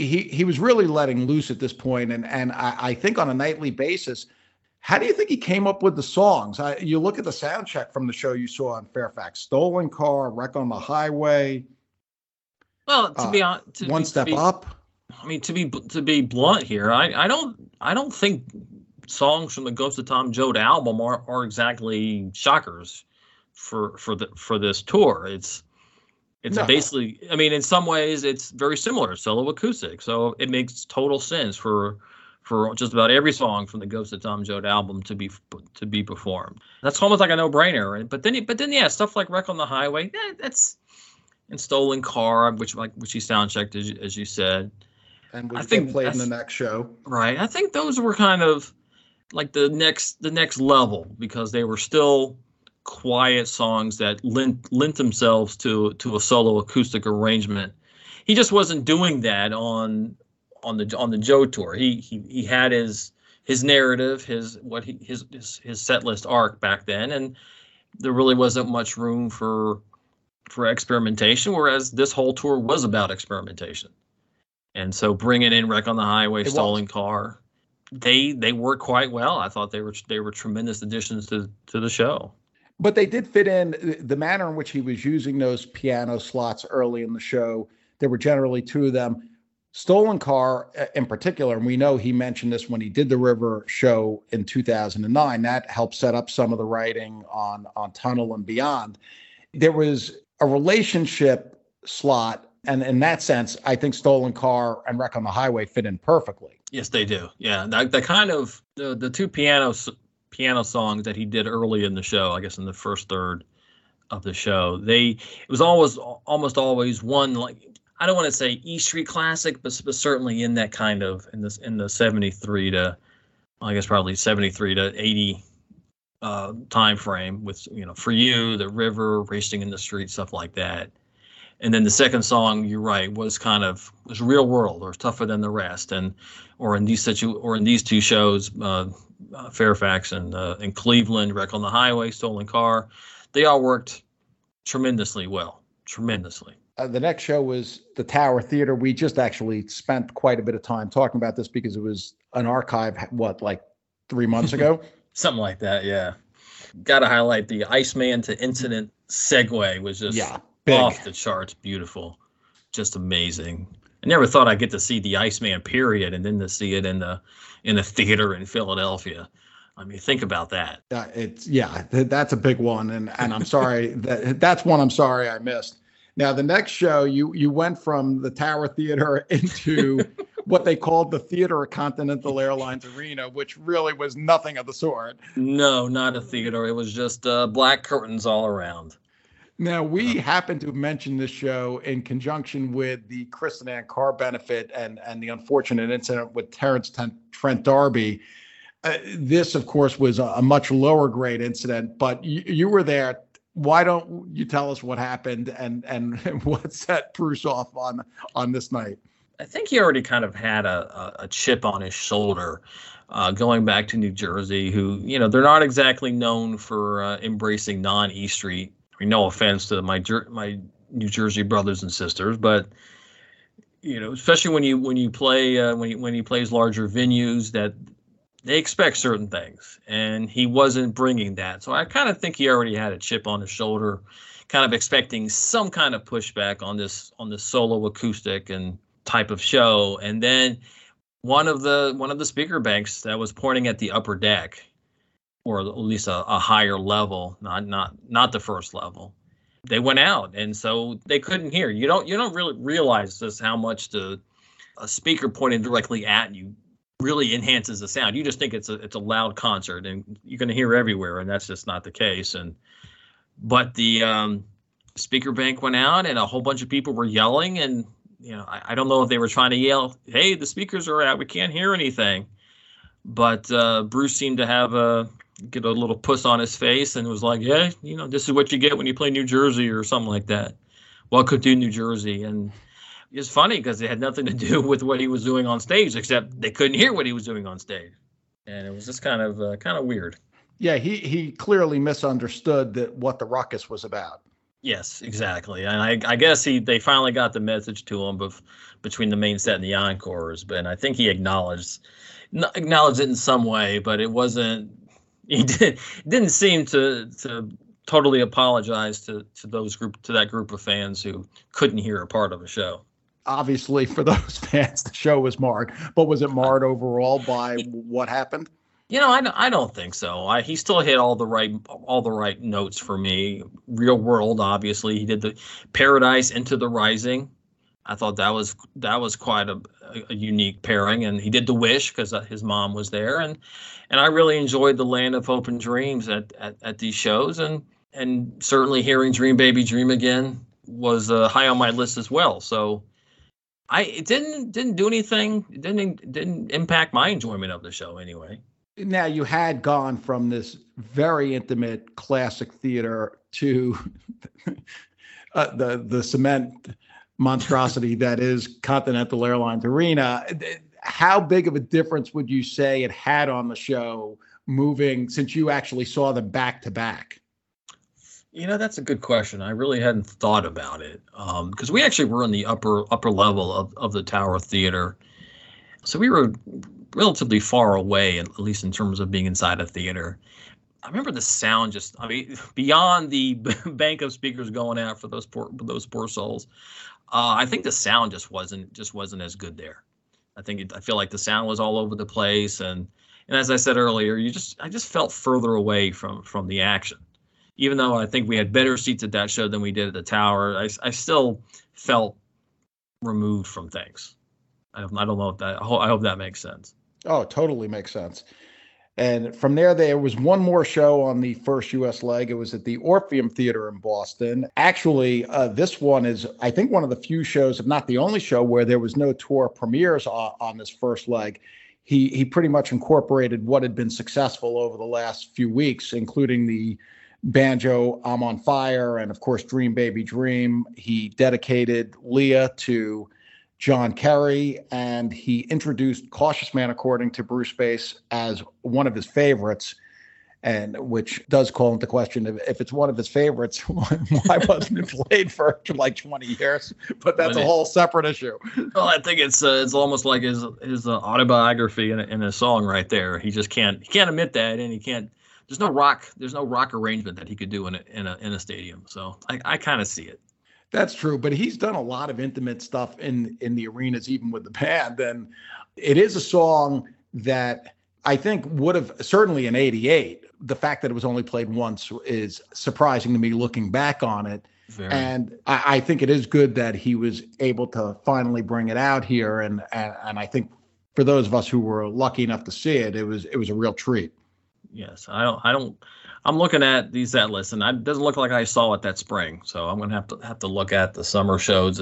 letting loose at this point. And I think on a nightly basis, how do you think he came up with the songs? You look at the sound check from the show you saw on Fairfax: Stolen Car, Wreck on the Highway. Well, to be honest, One Step Up. I mean, to be blunt here, I don't think songs from the Ghost of Tom Joad album are exactly shockers for this tour. It's basically, I mean, in some ways it's very similar, solo acoustic. So it makes total sense for just about every song from the Ghost of Tom Joad album to be performed. That's almost like a no-brainer. But then yeah, stuff like Wreck on the Highway, that's, and Stolen Car, which he sound checked as you said. And I think played in the next show. Right. I think those were kind of like the next level, because they were still quiet songs that lent themselves to a solo acoustic arrangement. He just wasn't doing that on the Joe tour. He had his narrative, his set list arc back then, and there really wasn't much room for experimentation, whereas this whole tour was about experimentation. And so bringing in Wreck on the Highway, Stolen Car, they worked quite well. I thought they were tremendous additions to the show. But they did fit in the manner in which he was using those piano slots early in the show. There were generally two of them. Stolen Car in particular, and we know he mentioned this when he did the River show in 2009, that helped set up some of the writing on Tunnel and Beyond. There was a relationship slot, and in that sense, I think Stolen Car and Wreck on the Highway fit in perfectly. Yes, they do. Yeah, the kind of the two piano songs that he did early in the show, I guess in the first third of the show, it was almost always one, like, I don't want to say E Street classic, but certainly in that kind of in the 73 to, I guess probably 73 to 80 time frame, with For You, The River, Racing in the Street, stuff like that. And then the second song, you're right, was Real World, or Tougher Than the Rest, or in these two shows, Fairfax and Cleveland, Wreck on the Highway, Stolen Car, they all worked tremendously well. Tremendously. The next show was the Tower Theater. We just actually spent quite a bit of time talking about this because it was an archive, like 3 months ago? Something like that, yeah. Got to highlight the Iceman to Incident segue was just off the charts, beautiful, just amazing. I never thought I'd get to see the Iceman period and then to see it in the theater in Philadelphia. I mean, think about that. That's a big one, and I'm sorry that's one I'm sorry I missed. Now, the next show, you went from the Tower Theater into what they called the Theater at Continental Airlines Arena, which really was nothing of the sort. No, not a theater. It was just black curtains all around. Now, we happen to have mentioned this show in conjunction with the Kristen Ann Carr benefit and the unfortunate incident with Terrence Trent D'Arby. This, of course, was a much lower grade incident, but you were there. Why don't you tell us what happened and what set Bruce off on this night? I think he already kind of had a chip on his shoulder going back to New Jersey, who, they're not exactly known for embracing non-E Street. I mean, no offense to my New Jersey brothers and sisters, but especially when you play when he plays larger venues, that they expect certain things, and he wasn't bringing that. So I kind of think he already had a chip on his shoulder, kind of expecting some kind of pushback on this solo acoustic and type of show. And then one of the speaker banks that was pointing at the upper deck or at least a higher level, not the first level. They went out, and so they couldn't hear. You don't really realize just how much a speaker pointed directly at you really enhances the sound. You just think it's a loud concert, and you're going to hear everywhere, and that's just not the case. But the speaker bank went out, and a whole bunch of people were yelling, and I don't know if they were trying to yell, "Hey, the speakers are out, we can't hear anything." But Bruce seemed to get a little puss on his face and was like, "Yeah, this is what you get when you play New Jersey," or something like that. Welcome to New Jersey. And it's funny because it had nothing to do with what he was doing on stage, except they couldn't hear what he was doing on stage. And it was just kind of weird. Yeah, he clearly misunderstood what the ruckus was about. Yes, exactly. And I guess they finally got the message to him between the main set and the encores. But I think he acknowledged it in some way, but it wasn't. He didn't seem to totally apologize to that group of fans who couldn't hear a part of a show. Obviously, for those fans, the show was marred. But was it marred overall by what happened? I don't think so. He still hit all the right notes for me. Real World, obviously, he did the Paradise Into the Rising. I thought that was quite a unique pairing, and he did The Wish because his mom was there, and I really enjoyed the Land of Hope and Dreams at these shows, and certainly hearing Dream Baby Dream Again was high on my list as well. So it didn't do anything. It didn't impact my enjoyment of the show anyway. Now, you had gone from this very intimate classic theater to the cement monstrosity that is Continental Airlines Arena. How big of a difference would you say it had on the show moving, since you actually saw them back to back? That's a good question. I really hadn't thought about it because we actually were in the upper level of the Tower Theater. So we were relatively far away, at least in terms of being inside a theater. I remember the sound beyond the bank of speakers going out for those poor souls. I think the sound just wasn't as good there. I feel like the sound was all over the place, and as I said earlier, I just felt further away from the action. Even though I think we had better seats at that show than we did at the Tower, I still felt removed from things. I don't know if I hope that makes sense. Oh, it totally makes sense. And from there was one more show on the first U.S. leg. It was at the Orpheum Theater in Boston. Actually, this one is, I think, one of the few shows, if not the only show, where there was no tour premieres on this first leg. He pretty much incorporated what had been successful over the last few weeks, including the Banjo, I'm on Fire, and of course, Dream Baby Dream. He dedicated Leah to John Kerry, and he introduced Cautious Man, according to Bruce Bass, as one of his favorites, and which does call into question if it's one of his favorites, why wasn't it played for like 20 years? But that's a whole separate issue. Well, I think it's almost like his autobiography in a song right there. He just can't admit that, and he can't. There's no rock arrangement that he could do in a stadium. So I kind of see it. That's true, but he's done a lot of intimate stuff in the arenas, even with the band. And it is a song that I think would have, certainly in '88, the fact that it was only played once is surprising to me looking back on it. Very. And I think it is good that he was able to finally bring it out here. And I think for those of us who were lucky enough to see it, it was a real treat. Yes, I'm looking at the set list, and it doesn't look like I saw it that spring. So I'm going to have to look at the summer shows to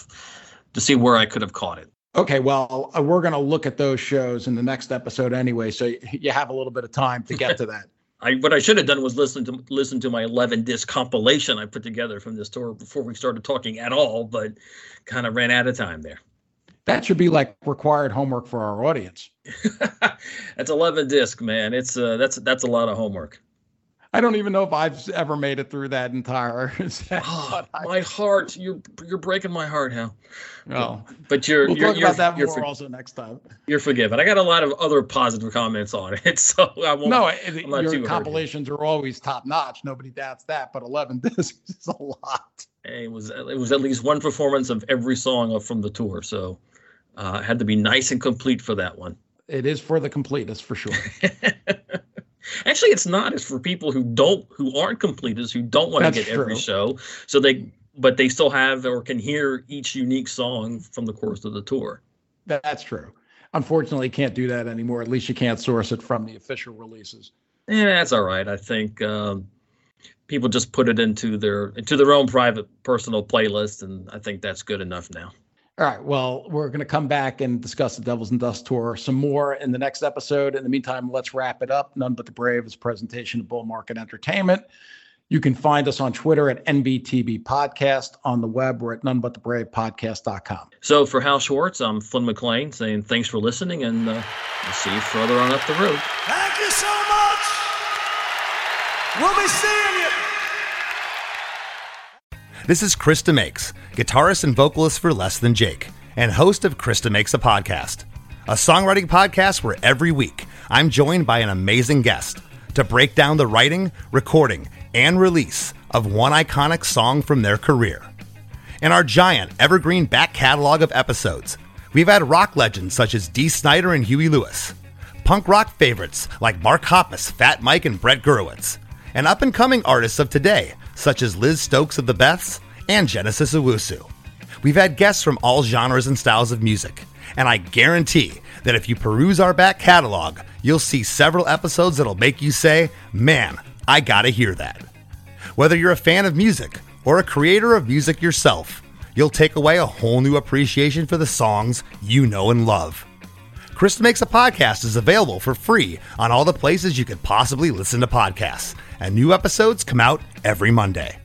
see where I could have caught it. Okay, well, we're going to look at those shows in the next episode anyway, so you have a little bit of time to get to that. What I should have done was listen to my 11-disc compilation I put together from this tour before we started talking at all, but kind of ran out of time there. That should be like required homework for our audience. That's 11 disc, man. It's that's a lot of homework. I don't even know if I've ever made it through that entire set. My heart, you're breaking my heart, Hal. No, but we'll talk about that more also next time. You're forgiven. I got a lot of other positive comments on it, so I won't. No, your compilations are always top notch. Nobody doubts that. But 11 discs is a lot. It was at least one performance of every song from the tour, so it had to be nice and complete for that one. It is for the complete, that's for sure. Actually, it's not. It's for people who aren't completists, who don't want to get every show. So but they still have or can hear each unique song from the course of the tour. That's true. Unfortunately, you can't do that anymore. At least you can't source it from the official releases. Yeah, that's all right. I think people just put it into their own private, personal playlist, and I think that's good enough now. All right. Well, we're going to come back and discuss the Devils and Dust tour some more in the next episode. In the meantime, let's wrap it up. None But the Brave is a presentation of Bull Market Entertainment. You can find us on Twitter at NBTB Podcast. On the web, we're at nonebutthebravepodcast.com. So for Hal Schwartz, I'm Flynn McLean saying thanks for listening, and we'll see you further on up the road. Thank you so much. We'll be seeing you. This is Krista Makes, guitarist and vocalist for Less Than Jake, and host of Krista Makes a Podcast, a songwriting podcast where every week I'm joined by an amazing guest to break down the writing, recording, and release of one iconic song from their career. In our giant evergreen back catalog of episodes, we've had rock legends such as Dee Snider and Huey Lewis, punk rock favorites like Mark Hoppus, Fat Mike, and Brett Gurewitz, and up-and-coming artists of today such as Liz Stokes of the Beths and Genesis Owusu. We've had guests from all genres and styles of music, and I guarantee that if you peruse our back catalog, you'll see several episodes that'll make you say, man, I gotta hear that. Whether you're a fan of music or a creator of music yourself, you'll take away a whole new appreciation for the songs you know and love. Krista Makes a Podcast is available for free on all the places you could possibly listen to podcasts, and new episodes come out every Monday.